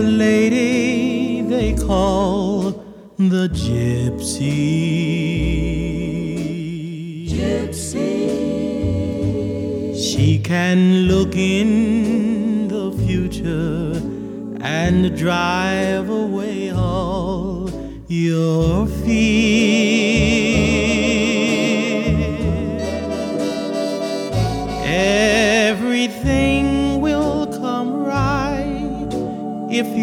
lady they call the gypsy. Gypsy. She can look in the future and drive away all your fears.